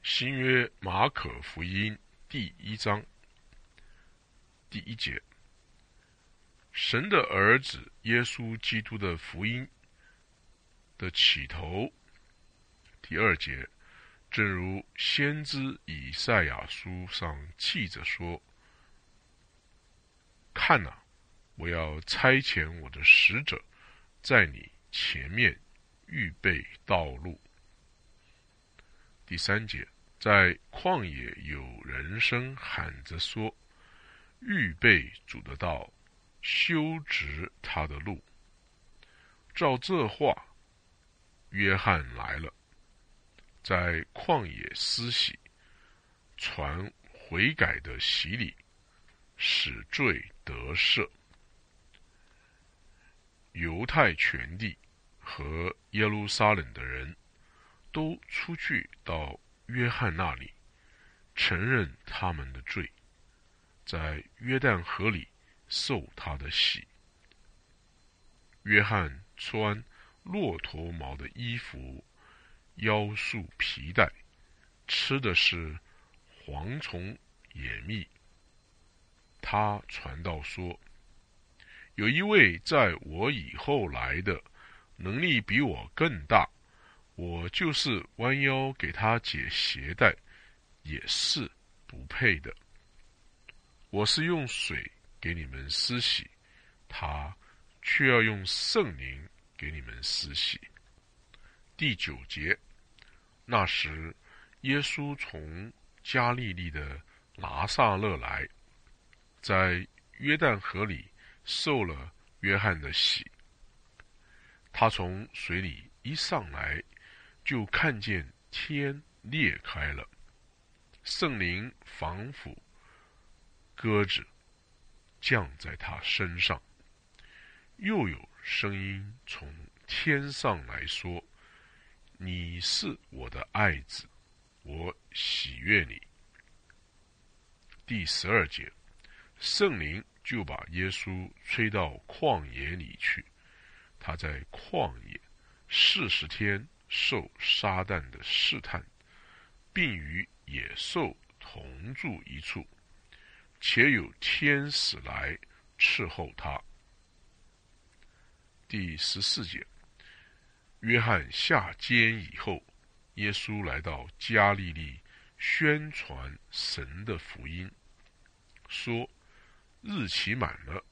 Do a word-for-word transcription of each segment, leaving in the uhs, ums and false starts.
新约马可福音第一章第一节，神的儿子耶稣基督的福音的起头。第二节，正如先知以赛亚书上记着说，看哪，我要差遣我的使者在你前面预备道路。第三节，在旷野有人声喊着说，预备主的道，修直他的路。照这话，约翰来了，在旷野施洗，传悔改的洗礼，使罪得赦。犹太全地和耶路撒冷的人都出去到约翰那里，承认他们的罪，在约旦河里受他的洗。约翰穿骆驼毛的衣服，腰束皮带，吃的是蝗虫野蜜。他传道说，有一位在我以后来的，能力比我更大，我就是弯腰给他解鞋带，也是不配的。我是用水给你们施洗，他却要用圣灵给你们施洗。第九节，那时耶稣从加利利的拿撒勒来，在约旦河里受了约翰的洗。他从水里一上来，就看见天裂开了，圣灵仿佛鸽子降在他身上，又有声音从天上来说，你是我的爱子，我喜悦你。第十二节，圣灵就把耶稣吹到旷野里去，他在旷野四十天受撒旦的试探，并与野兽同住一处，且有天使来伺候他。第十四节，约翰下监以后，耶稣来到加利利，宣传神的福音，说日期满了，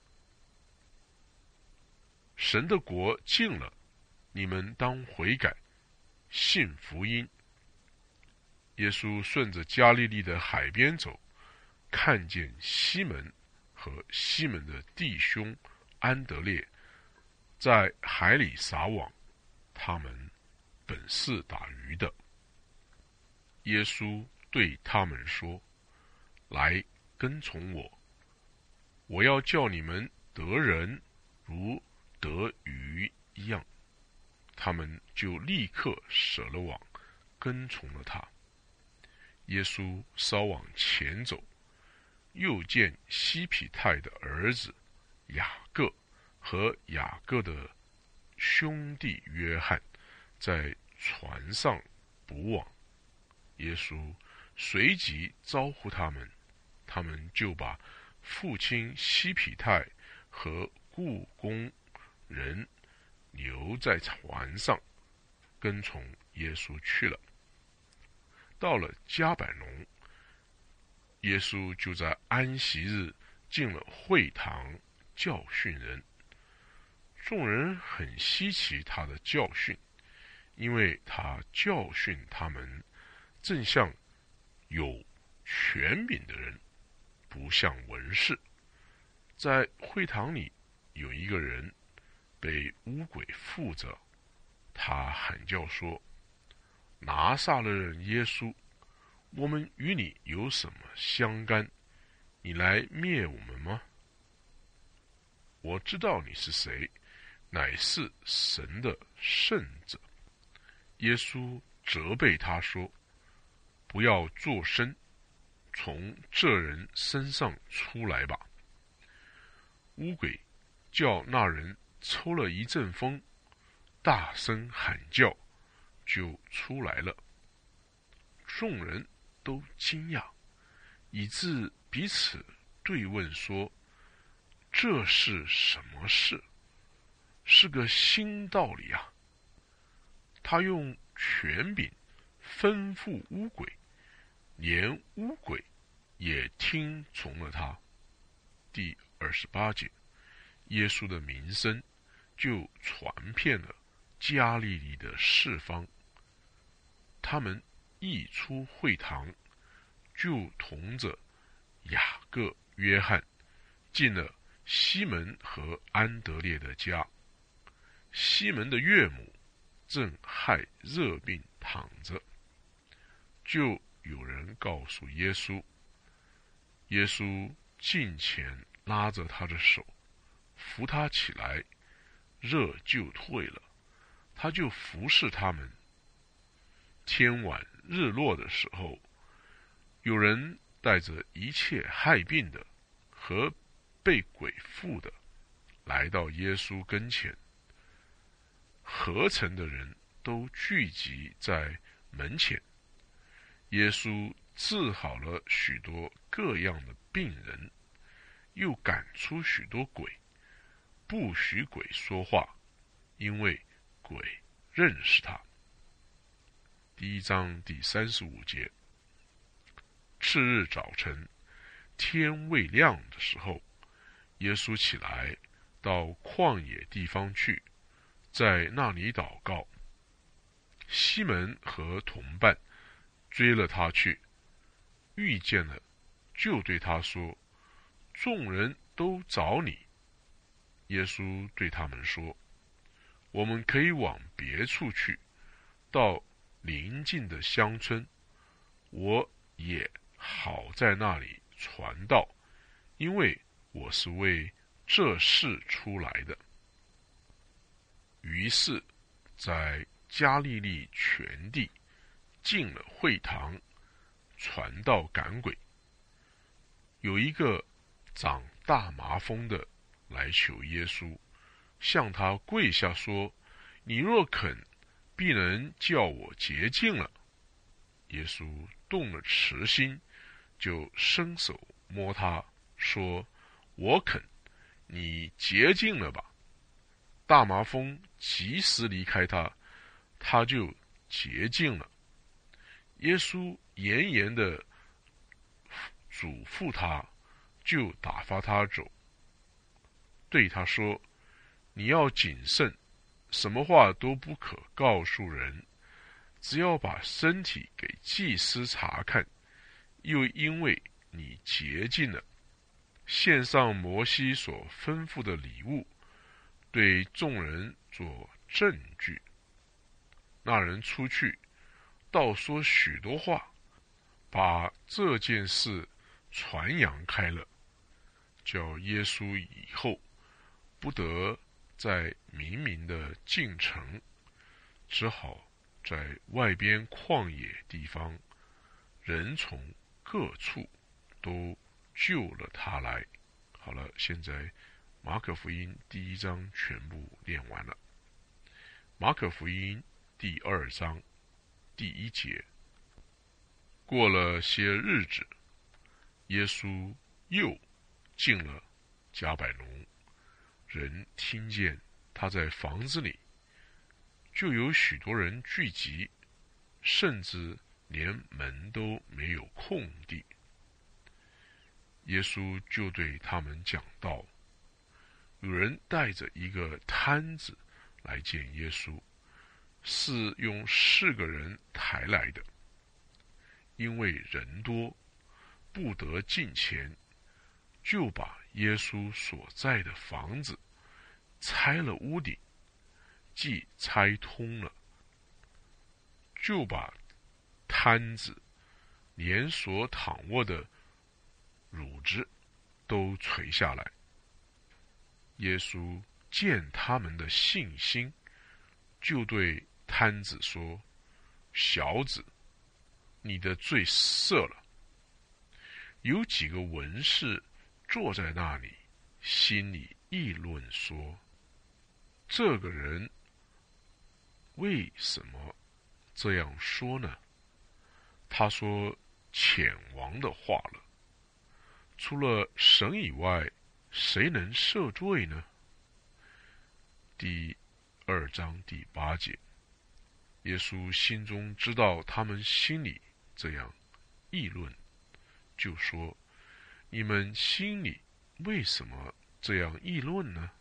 神的国近了，你们当悔改，信福音。耶稣顺着加利利的海边走，看见西门和西门的弟兄安德烈在海里撒网，他们本是打鱼的。耶稣对他们说，来跟从我，我要叫你们得人如得鱼一样。他们就立刻舍了网，跟从了他。耶稣稍往前走，又见西庇太的儿子雅各和雅各的兄弟约翰在船上捕网。耶稣随即招呼他们，他们就把父亲西庇太和雇工人留在船上，跟从耶稣去了。到了迦百农，耶稣就在安息日进了会堂教训人。众人很稀奇他的教训，因为他教训他们正像有权柄的人，不像文士。在会堂里有一个人被污鬼附着，他喊叫说，拿撒勒人耶稣，我们与你有什么相干？你来灭我们吗？我知道你是谁，乃是神的圣者。耶稣责备他说，不要作声，从这人身上出来吧。污鬼叫那人抽了一阵风，大声喊叫，就出来了。 众人都惊讶，以致彼此对问说：这是什么事？是个新道理啊！他用权柄吩咐污鬼，连污鬼也听从了他。第二十八节，耶稣的名声就传遍了加利利的四方。他们一出会堂，就同着雅各、约翰进了西门和安德烈的家。西门的岳母正害热病躺着，就有人告诉耶稣。耶稣近前拉着他的手，扶他起来，热就退了，他就服侍他们。天晚日落的时候，有人带着一切害病的和被鬼附的来到耶稣跟前。合城的人都聚集在门前。耶稣治好了许多各样的病人，又赶出许多鬼，不许鬼说话，因为鬼认识他。第一章第三十五节。次日早晨，天未亮的时候，耶稣起来到旷野地方去，在那里祷告。西门和同伴追了他去，遇见了，就对他说：众人都找你。耶稣对他们说：我们可以往别处去，到邻近的乡村，我也好在那里传道，因为我是为这事出来的。于是在加利利全地进了会堂，传道赶鬼。有一个长大麻风的来求耶稣，向他跪下说：你若肯，必能叫我洁净了。耶稣动了慈心，就伸手摸他，说：我肯，你洁净了吧。大麻风及时离开他，他就洁净了。耶稣严严地嘱咐他，就打发他走，对他说：你要谨慎，什么话都不可告诉人，只要把身体给祭司查看，又因为你洁净了，献上摩西所吩咐的礼物，对众人做证据。那人出去，倒说许多话，把这件事传扬开了，叫耶稣以后不得在明明的进城，只好在外边旷野地方，人从各处都救了他来。好了，现在马可福音第一章全部念完了。马可福音第二章第一节。过了些日子，耶稣又进了迦百农，人听见他在房子里，就有许多人聚集，甚至连门都没有空地。耶稣就对他们讲道。有人带着一个摊子来见耶稣，是用四个人抬来的。因为人多，不得进前，就把耶稣所在的房子拆了屋顶，既拆通了，就把摊子连所躺卧的褥子都垂下来。耶稣见他们的信心，就对摊子说：小子，你的罪赦了。有几个文士坐在那里，心里议论说：这个人为什么这样说呢？ 他说浅王的话了。除了神以外，谁能赦罪呢？第二章第八节，耶稣心中知道他们心里这样议论，就说：你们心里为什么这样议论呢？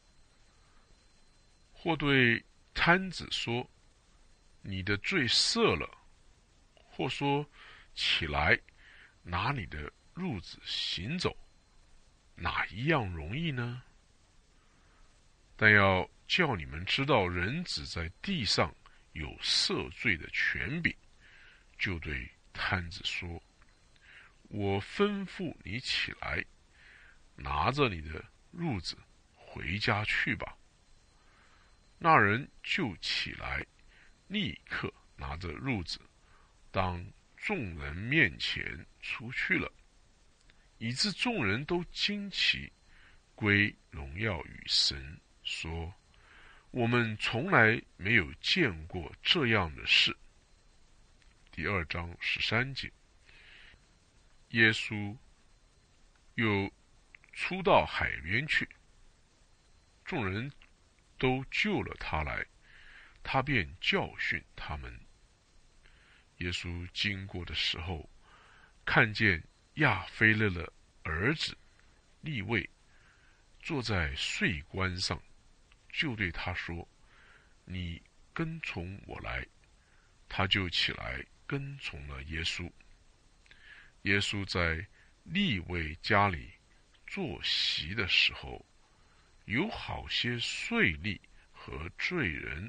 或对摊子说：你的罪赦了；或说：起来，拿你的褥子行走，哪一样容易呢？但要叫你们知道人子在地上有赦罪的权柄，就对摊子说：我吩咐你起来，拿着你的褥子回家去吧。那人就起来，立刻拿着褥子，当众人面前出去了，以致众人都惊奇，归荣耀与神，说：我们从来没有见过这样的事。第二章十三节，耶稣又出到海边去，众人都救了他来，他便教训他们。耶稣经过的时候，看见亚非勒的儿子利未坐在税关上，就对他说：你跟从我来。他就起来跟从了耶稣。耶稣在利未家里坐席的时候，有好些税吏和罪人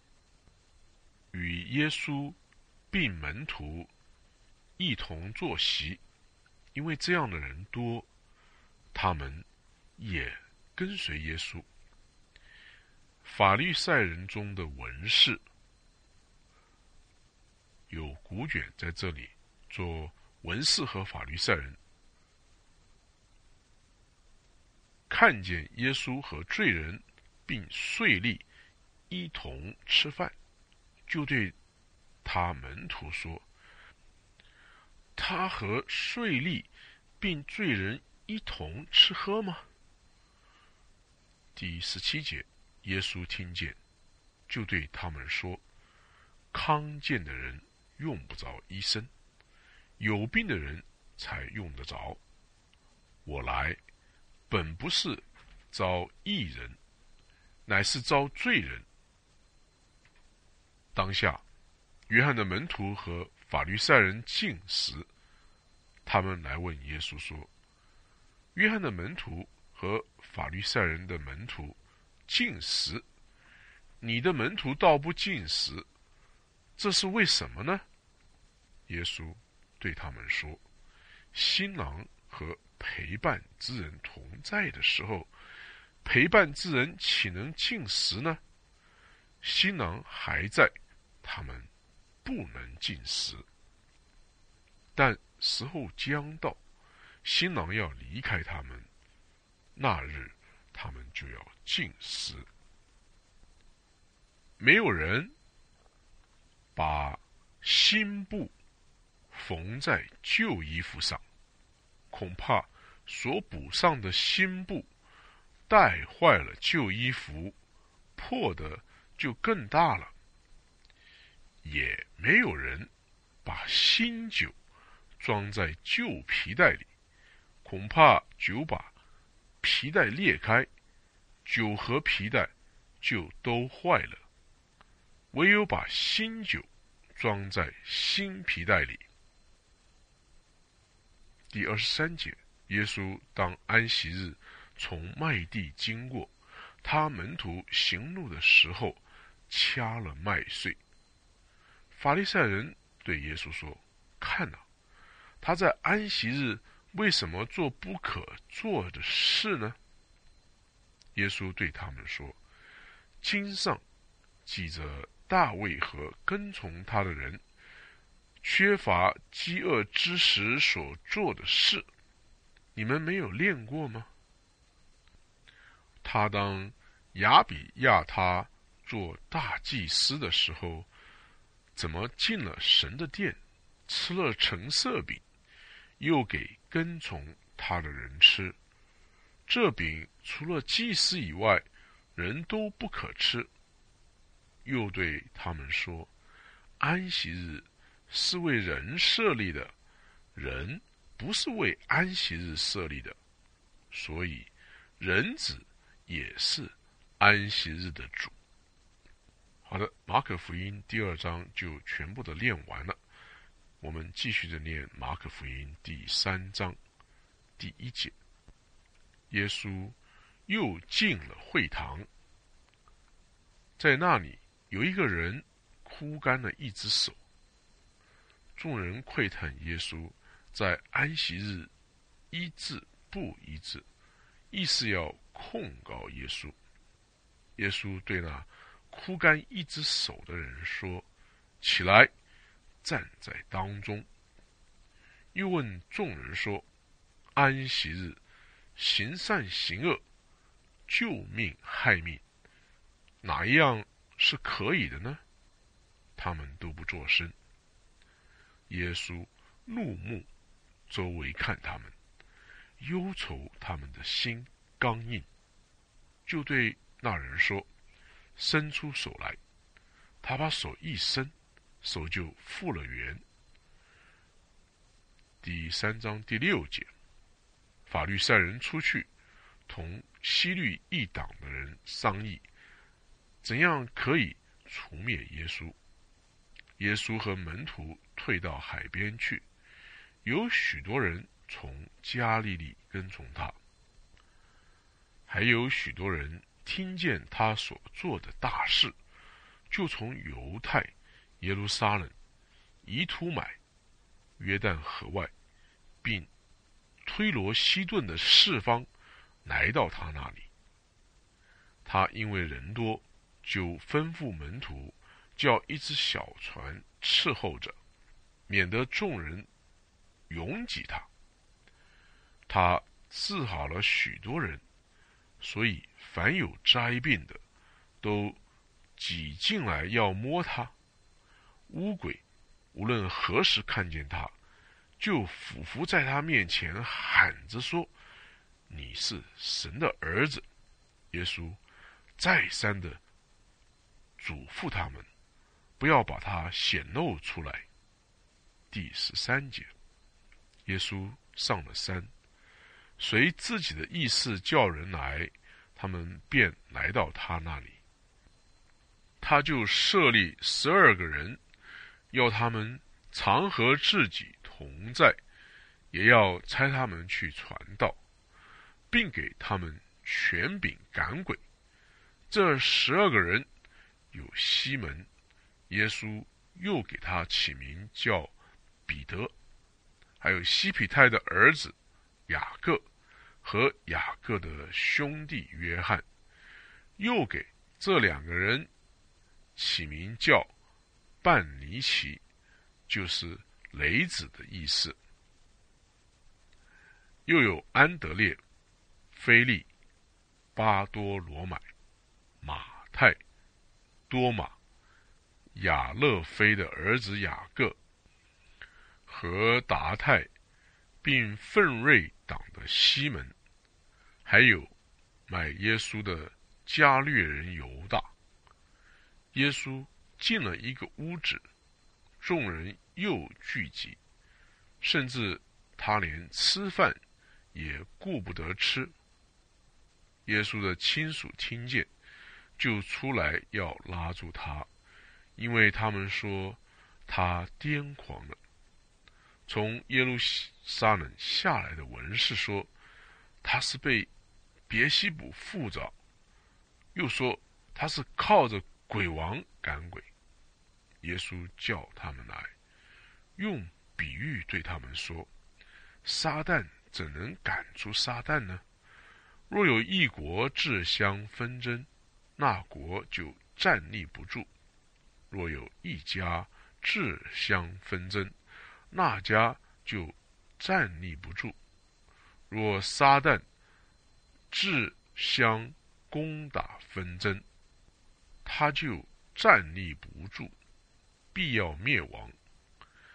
与耶稣并门徒一同坐席，因为这样的人多，他们也跟随耶稣。法利赛人中的文士有古卷在这里做文士和法利赛人，看见耶稣和罪人并税吏一同吃饭，就对他门徒说：他和税吏并罪人一同吃喝吗？第十七节，耶稣听见，就对他们说：康健的人用不着医生，有病的人才用得着。我来本不是招义人，乃是招罪人。当下约翰的门徒和法利赛人进食，他们来问耶稣说：约翰的门徒和法利赛人的门徒进食，你的门徒倒不进食，这是为什么呢？耶稣对他们说：新郎和陪伴之人同在的时候，陪伴之人岂能进食呢？新郎还在，他们不能进食。但时候将到，新郎要离开他们，那日他们就要进食。没有人把新布缝在旧衣服上，恐怕所补上的新布带坏了旧衣服，破的就更大了。也没有人把新酒装在旧皮袋里，恐怕酒把皮带裂开，酒和皮带就都坏了。唯有把新酒装在新皮袋里。第二十三节，耶稣当安息日从麦地经过，他门徒行路的时候掐了麦穗。法利赛人对耶稣说：看哪，他在安息日为什么做不可做的事呢？耶稣对他们说：经上记着大卫和跟从他的人缺乏饥饿之时所做的事，你们没有练过吗？他当亚比亚他做大祭司的时候，怎么进了神的殿， 吃了橙色饼，又给跟从他的人吃。这饼除了祭司以外，人都不可吃。又对他们说，安息日是为人设立的，人不是为安息日设立的，所以人子也是安息日的主。好的，马可福音第二章就全部的念完了。我们继续的念马可福音第三章第一节。耶稣又进了会堂，在那里有一个人枯干了一只手。众人窥探耶稣在安息日医治不医治，意是要控告耶稣。耶稣对那枯干一只手的人说，起来，站在当中。又问众人说，安息日行善行恶，救命害命，哪一样是可以的呢？他们都不作声。耶稣怒目周围看他们，忧愁他们的心刚硬，就对那人说，伸出手来。他把手一伸，手就复了原。第三章第六节，法律赛人出去，同希律一党的人商议，怎样可以除灭耶稣。耶稣和门徒退到海边去，有许多人从加利利跟从他，还有许多人听见他所做的大事，就从犹太、耶路撒冷、以图买、约旦河外，并推罗西顿的四方来到他那里。他因为人多，就吩咐门徒叫一只小船伺候着，免得众人拥挤他。他治好了许多人，所以凡有灾病的都挤进来要摸他。污鬼无论何时看见他，就俯伏在他面前喊着说，你是神的儿子。耶稣再三的嘱咐他们，不要把他显露出来。第十三节，耶稣上了山，随自己的意思叫人来，他们便来到他那里。他就设立十二个人，要他们常和自己同在，也要差他们去传道，并给他们权柄赶鬼。这十二个人有西门，耶稣又给他起名叫彼得，还有西庇太的儿子雅各和雅各的兄弟约翰，又给这两个人起名叫半尼奇，就是雷子的意思。又有安德烈、腓利、巴多罗买、马太、多马、亚勒菲的儿子雅各和达太，并奋锐党的西门，还有买耶稣的加略人犹大。耶稣进了一个屋子，众人又聚集，甚至他连吃饭也顾不得吃。耶稣的亲属听见，就出来要拉住他，因为他们说他癫狂了。从耶路撒冷下来的文士说，他是被别西卜附着，又说他是靠着鬼王赶鬼。耶稣叫他们来，用比喻对他们说，撒旦怎能赶出撒旦呢？若有一国自相纷争，那国就站立不住；若有一家自相纷争，那家就站立不住。若撒旦自相攻打纷争，他就站立不住，必要灭亡。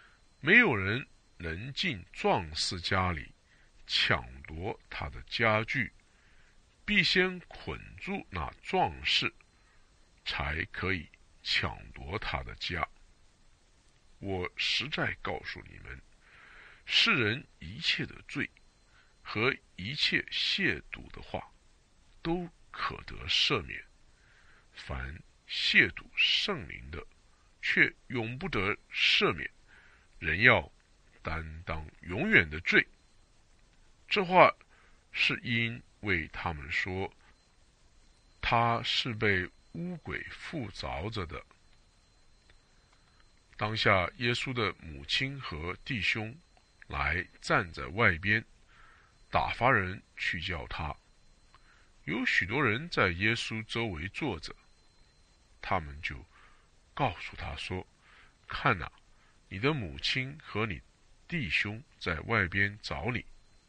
没有人能进壮士家里抢夺他的家具，必先捆住那壮士，才可以抢夺他的家。我实在告诉你们，世人一切的罪和一切亵渎的话，都可得赦免，凡亵渎圣灵的，却永不得赦免，人要担当永远的罪。这话是因为他们说，他是被污鬼附着着的。当下耶稣的母亲和弟兄来站在外边，打发人去叫他。有许多人在耶稣周围坐着，他们就告诉他说，看哪，你的母亲和你弟兄在外边找你。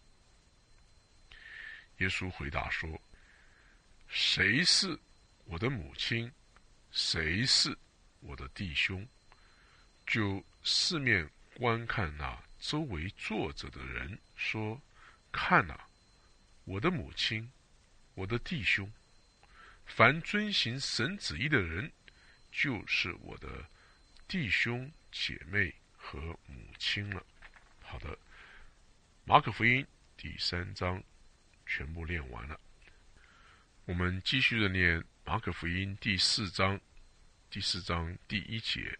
耶稣回答说，谁是我的母亲，谁是我的弟兄，就四面观看那周围坐着的人，说，看哪，我的母亲，我的弟兄，凡遵行神旨意的人，就是我的弟兄姐妹和母亲了。好的，马可福音第三章全部念完了，我们继续的念马可福音第四章。第四章第一节，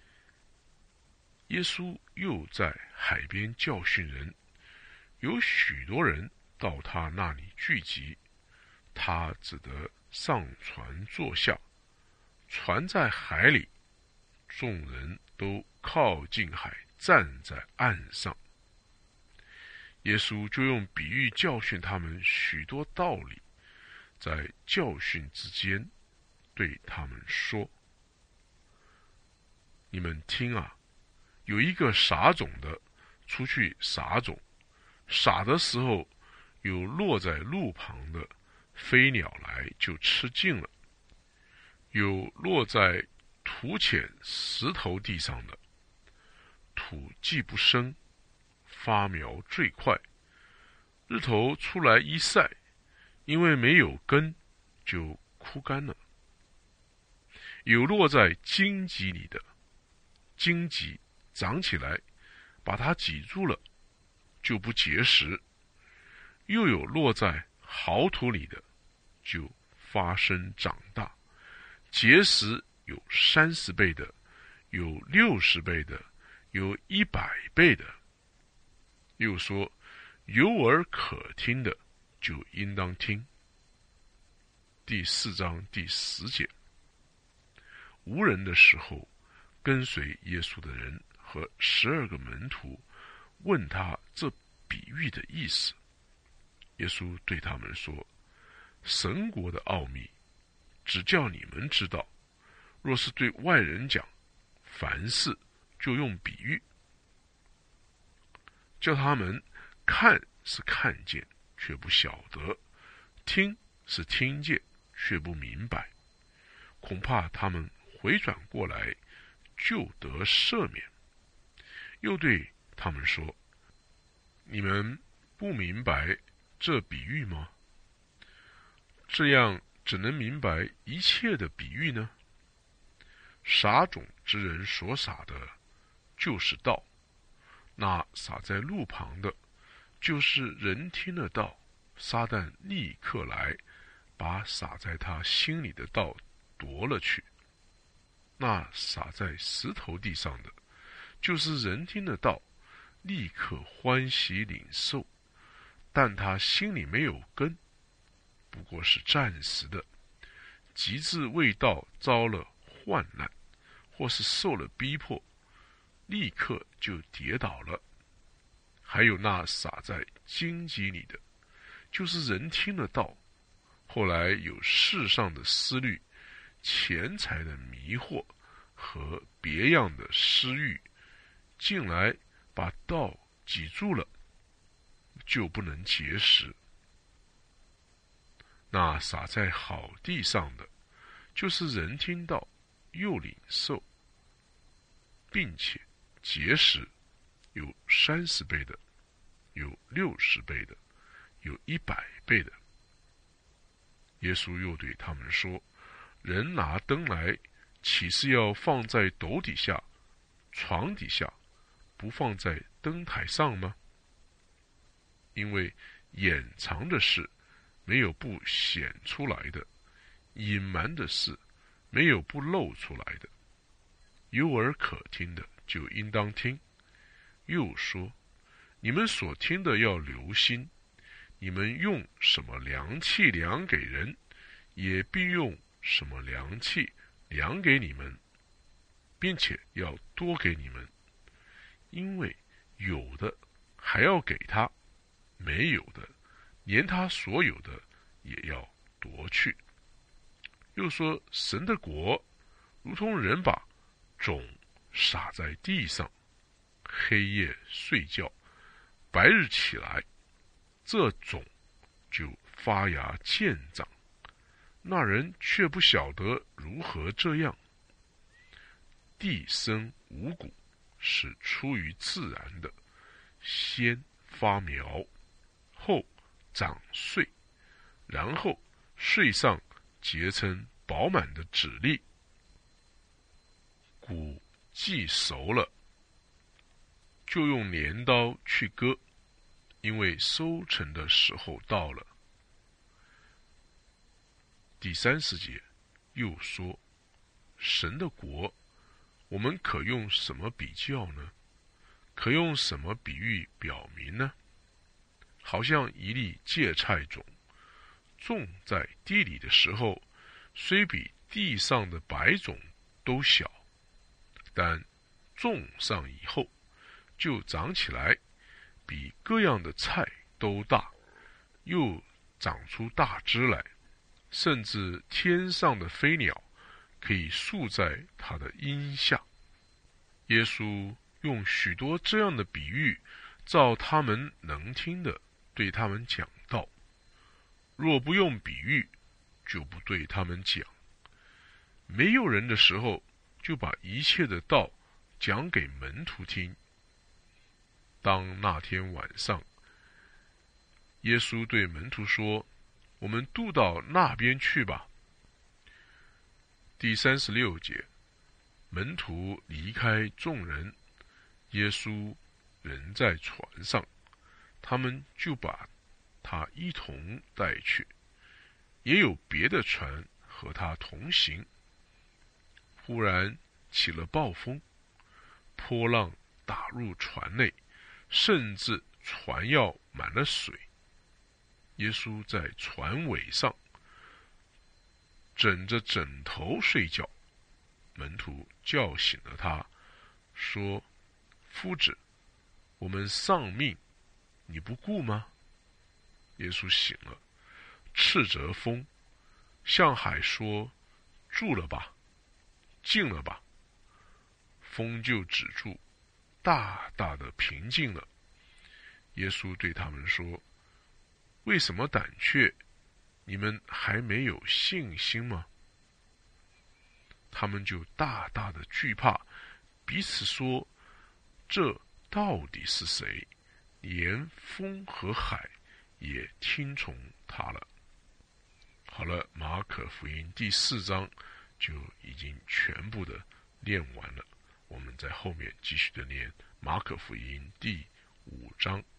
耶稣又在海边教训人，有许多人到他那里聚集，他只得上船坐下，船在海里，众人都靠近海，站在岸上。耶稣就用比喻教训他们许多道理，在教训之间对他们说，你们听啊，有一个撒种的出去撒种，撒的时候，有落在路旁的，飞鸟来就吃尽了；有落在土浅石头地上的，土既不深，发苗最快，日头出来一晒，因为没有根，就枯干了；有落在荆棘里的，荆棘长起来，把它挤住了，就不结实；又有落在好土里的，就发生长大，结实有三十倍的，有六十倍的，有一百倍的。又说，有耳可听的，就应当听。第四章第十节，无人的时候，跟随耶稣的人和十二个门徒问他这比喻的意思。耶稣对他们说，神国的奥秘只叫你们知道，若是对外人讲，凡事就用比喻，叫他们看是看见却不晓得，听是听见却不明白，恐怕他们回转过来就得赦免。又对他们说，你们不明白这比喻吗？这样只能明白一切的比喻呢？撒种之人所撒的就是道，那撒在路旁的，就是人听了道，撒旦立刻来把撒在他心里的道夺了去。那撒在石头地上的，就是人听了道，立刻欢喜领受，但他心里没有根，不过是暂时的，及至为道遭了患难，或是受了逼迫，立刻就跌倒了。还有那撒在荆棘里的，就是人听了道，后来有世上的思虑、钱财的迷惑和别样的私欲，进来把道挤住了，就不能结实。那撒在好地上的，就是人听道，又领受，并且结实， 有三十倍的，有六十倍的，有一百倍的。耶稣又对他们说，人拿灯来，岂是要放在斗底下、床底下，不放在灯台上吗？因为掩藏的事没有不显出来的，隐瞒的事没有不露出来的。有耳可听的就应当听。又说，你们所听的要留心，你们用什么量器量给人，也必用什么量器量给你们，并且要多给你们。因为有的还要给他，没有的连他所有的也要夺去。又说，神的国如同人把种撒在地上，黑夜睡觉，白日起来，这种就发芽见长，那人却不晓得如何这样。地生五谷，是出于自然的，先发苗，后长穗，然后穗上结成饱满的籽粒。谷既熟了，就用镰刀去割，因为收成的时候到了。第三十节又说，神的国，我们可用什么比较呢？可用什么比喻表明呢？好像一粒芥菜种，种在地里的时候，虽比地上的白种都小，但种上以后，就长起来，比各样的菜都大，又长出大枝来，甚至天上的飞鸟可以宿在它的荫下。耶稣用许多这样的比喻，照他们能听的对他们讲道。若不用比喻，就不对他们讲。没有人的时候，就把一切的道讲给门徒听。当那天晚上，耶稣对门徒说，我们渡到那边去吧。第三十六节，门徒离开众人，耶稣人在船上，他们就把他一同带去，也有别的船和他同行。忽然起了暴风，波浪打入船内，甚至船要满了水。耶稣在船尾上枕着枕头睡觉，门徒叫醒了他，说，夫子，我们丧命，你不顾吗？耶稣醒了，斥责风，向海说，住了吧，静了吧。风就止住，大大的平静了。耶稣对他们说，为什么胆怯？你们还没有信心吗？他们就大大的惧怕，彼此说，这到底是谁？连风和海也听从他了。好了，马可福音第四章就已经全部的念完了，我们在后面继续的念马可福音第五章。